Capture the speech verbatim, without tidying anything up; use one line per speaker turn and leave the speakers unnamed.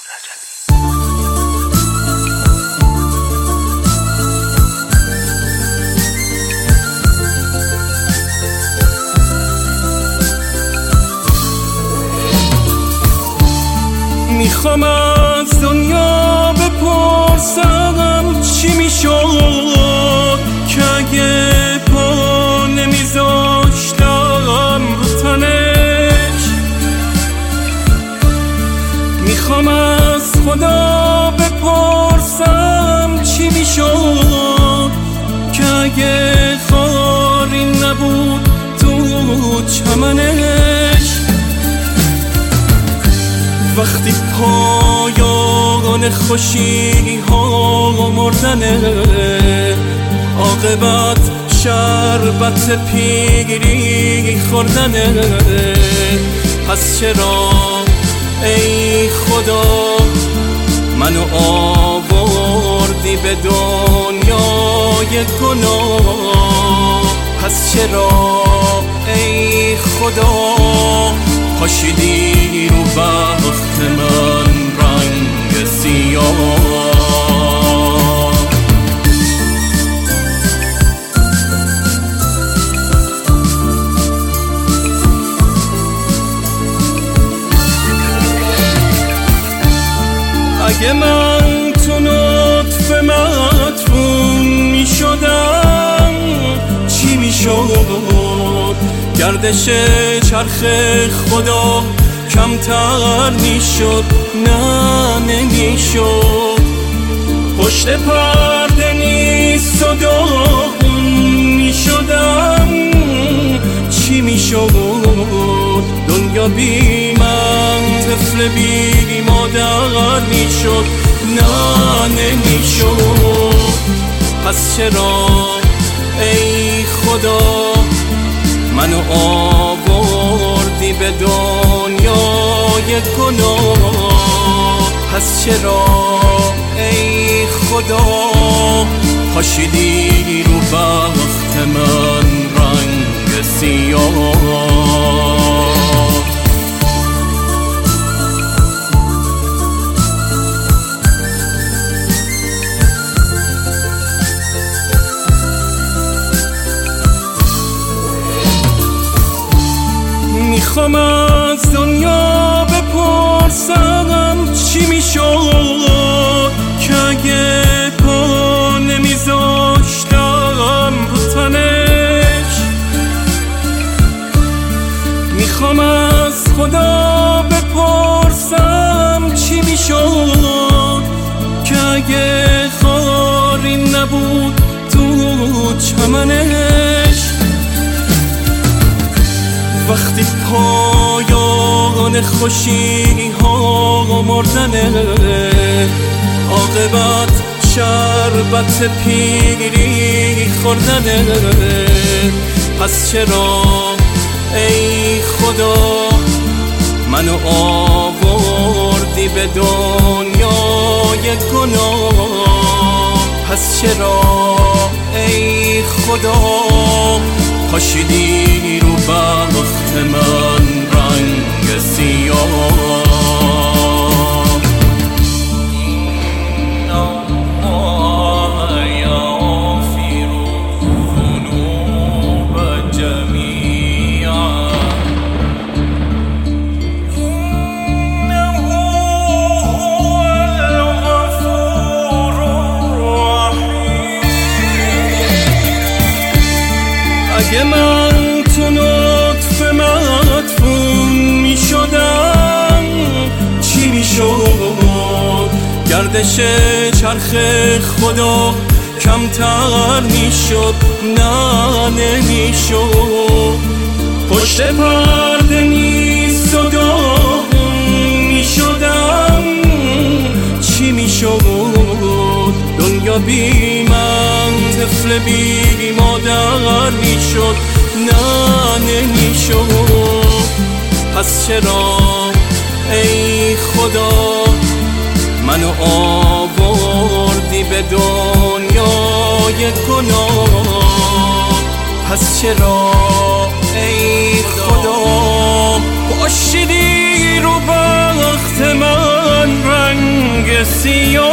میخوام از دنیا بپرسم چی میشد که اگه پا نمیذاشتم رو تنش. میخوام از خدا بپرسم چی میشد که اگه خاری نبود تو چمنش. وقتی پایان خوشی ها مردنه، عاقبت شربت پیری خوردنه. پس چرا ای خدا منو آوردی به دنیای گناه؟ پس چرا ای خدا پاشیدی رو بخت من رنگ سیاه؟ اگه من تو نطفه مدفون می شدم چی می شد؟ گردش چرخ خدا کمتر می شد؟ نه نمی شد. پشت پرده نیست و داغون می شدم چی می شد؟ دنیا بی من طفل بی مادر می شد؟ نه نمی شد. پس چرا ای خدا منو آوردی به دنیای گناه؟ پس چرا ای خدا پاشیدی رو بخت من رنگ سیاه؟ میخوام از دنیا بپرسم چی میشد که اگه پا نمیذاشتم رو تنش. میخوام از خدا بپرسم چی میشد که اگه خاری نبود تو چمنش. وقتی پایان خوشی ها مردنه، عاقبت شربت پیری خوردنه. پس چرا ای خدا منو آوردی به دنیای گناه؟ پس چرا ای خدا پاشیدی رو بخت من رنگ سیاه؟ اگه من تو نطفه مدفون می شدم چی می شد؟ گردش چرخ خدا کمتر می شد؟ نه نمی شد. پشت پرده نیست و داغون می شدم چی می شد؟ دنیا بی من طفل بی مادر می شد؟ نه نمی شد. پس چرا ای خدا منو آوردی به دنیای گناه؟ پس چرا ای خدا پاشیدی رو بخت من رنگ کسی